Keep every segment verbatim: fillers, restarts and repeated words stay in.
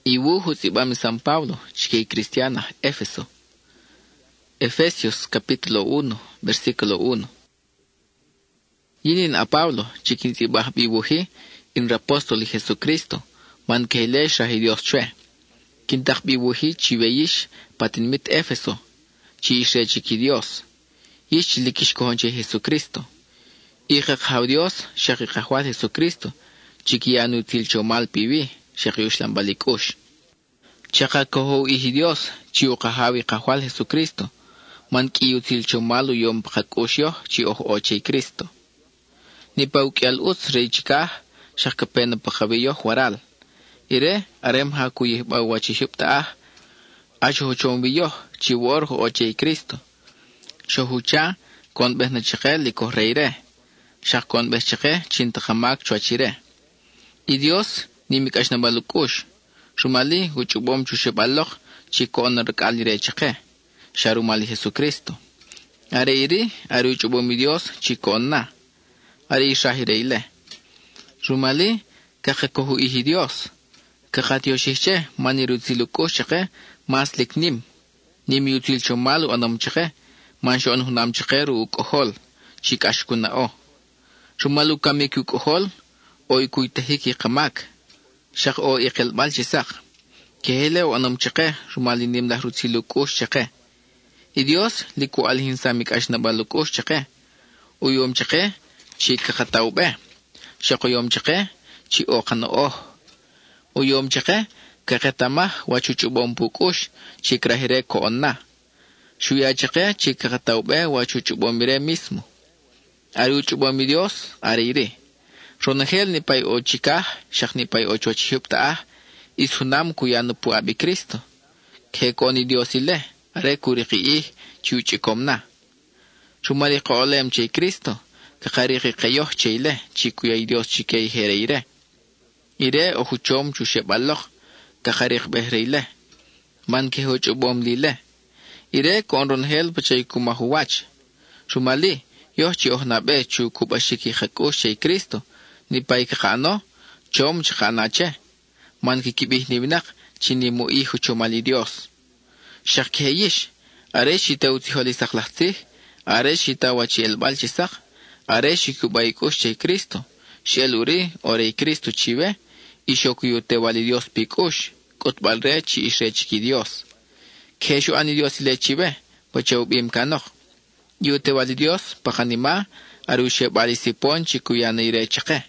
Iwuhu tzibami San Pablo, chiquei cristiana, Éfeso. Efesios capítulo uno, versículo uno. Yinin a Pablo, chiquin tzibah biwuhi, in apóstol Jesucristo, man keilesh rahi Dios chwe. Quintak biwuhi chiveyish patinmit Éfeso, chi ishe chiqui Dios. Yish chilikish kohonche Jesucristo. Iqaq Dios, shaqiqahwal Jesucristo, chiquiyanu tilcho mal piwi, shaqiushlan balikush. Chaqa koho ihi Dios, chiuqahawi qahwal Jesucristo, man kiyu tilcho malu yom paqakushyo, chi oh oche Cristo. Ni paukial uts rey chikah, shaqapena paqabiyo waral. Ire, arem ha kuyih bawachishub taah, asho chombiyo, chi wor ho oche Cristo. Shohucha, kon behna chiqe liko reire, shaq kon beh chiqe chintahamak chuachire. Y Dios, ni mikashna balukush, shumali huchubom chushebaloq, chi kon rkalire chiqe, sharumali Jesucristo. Are iri, are uchubom Dios, chi kon na. Are ishahireile. Shumali, kakakohu ihi Dios. Kakatioshihche, maniruzilukush chiqe, mas liknim. Nim yutil chomalu anam chiqe, manshon hunam chiqeru ukohol, chikashkuna o. Shumalu kamik ukohol, oy kuytahiki qamak, shaq o iqilbal chisak. Kehele o anam chiqe, shumali nim lahruzilukush chiqe. Y Dios, liku alhinsa mikashnabalukush chiqe. Uyom chiqe, chi kakataube. Shaq uyom chiqe, chi oqana oh. Uyom chiqe, kakatama wachuchubom pukush, chi krahire koonna. Shuya chiqe, chi kakataube wachuchubomire mismo. Ari uchubomi Dios, ari ire. Ronahel ni pay o chikah, shaq ni pay o chuachihub taah, ishunam kuyanu pu abi Cristo. Kekoni Dios ile, are kuriqi chi uchikomna. Shumari qoolem che Cristo, kakariqi qayoh che ile, chi kuyay Dios chikei here ire. Ire o huchom chushebaloq, kakariq behre ile. Man ke huchubom lile. Ire kon ronhel pachay kumahuwach. Shumali, yoh chi ohnabe chu kubashiki hakush che Cristo, ni pay kakano, chom chikanache. Man ki kibih nibinak, chini mui huchumali Dios. Shaq keyish, are shita utiholi saklahtzih, are shita wachi elbal chisak, are shikubaykush che Cristo, shel uri ore Cristo chive, ishokuyute wali Dios pikush, kutbalre chi ishe chiki Dios. Keshu ani Dios ile chive, pachau bim kanok. Yute wali Dios, pakanima, arushe bali sipon chikuyana ire chake.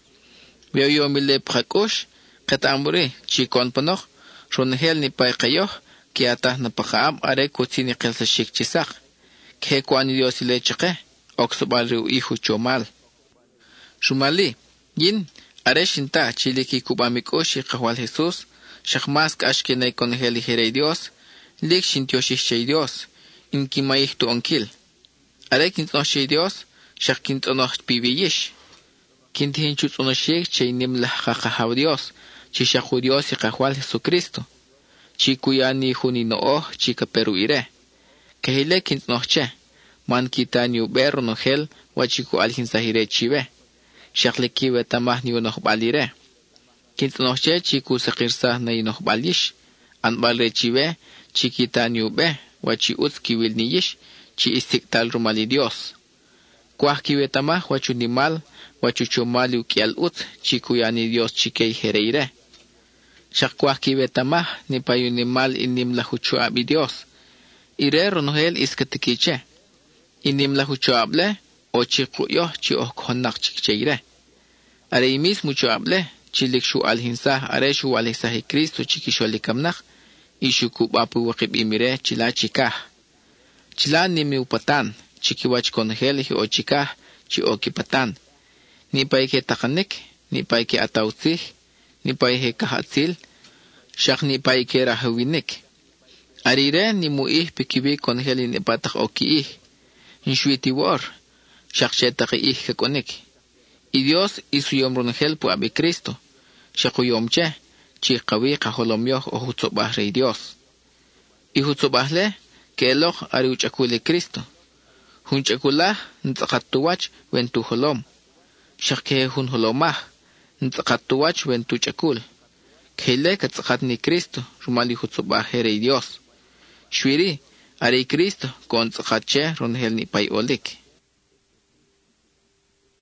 Veo yo mile pakakush, katamburi, chikon panok, ronhel ni pay kayoh, ki atah na pakaam are kutsini kelsa shik chisak. Keku ani Dios ile chake, oksobali u ihu chomal. Shumali, yin, are shinta chiliki kubamikoshi kahwal Jesus, shakmas kashke na ikonheli here Dios, lik shintioshishche Dios, in kimaih tu onkil. Are kintonoshche Dios, shak kintonosh piviyish. Kintihin chutonoshek che nim lahqaqahaw Dios, chi shaku Dios y kahwal Jesucristo. Chi kuyani huni nooh chi kaperu ire. Kahile kintonoshche, man kitani uber nohel, wachiku alhin sahire chive. Shaklikiwe tamah ni unoh balire. Kintonoshche chiku sakirsah na inoh balish, anbalre chive, chikitani ube, wachi utskiwil niyish, chi istiktal rumali Dios. Kwah kiwe tamah wachu nimal, wachu chumali ukial ut, chi kuyani Dios chikei hereire. Shak kwah kiwe tamah, ni payu nimal inim lahuchu abi Dios. Ire ronohel iskatikiche. Inim lahuchu able, o chikuyo chi ohkonak chikcheire. Are imis mucho able, chilik shu alhinsah, are shu alhisahi Cristo chikisholikamnak, ishu kubapu wakib imire chila chikah. Chila nimi upatan, chikiwach konhel hi o chikah, chi o kipatan. Ni paike takanik, ni paike atautzih, ni paike kahatzil, shak ni paike rahawinik. Arire ni muih pikibi konhel ni patak o kiih. Inshuiti war, shak shetaki ih kakonik. Y Dios isu yom ronhel pu abi Cristo, shaku yom che, chi qawi qaholomyoh o hutzobah rey Dios. Y hutzobahle, que eloh ari uchakule Cristo. Hunchakulah, ntzakatuwach, wen tu holom. Shak ke hun holomah, ntzakatuwach, wen tu chakul. Quehle katzakat ni Cristo, rumali hutzubajere Dios. Shwiri, are Cristo, con tzakatche ronhel ni pay olik.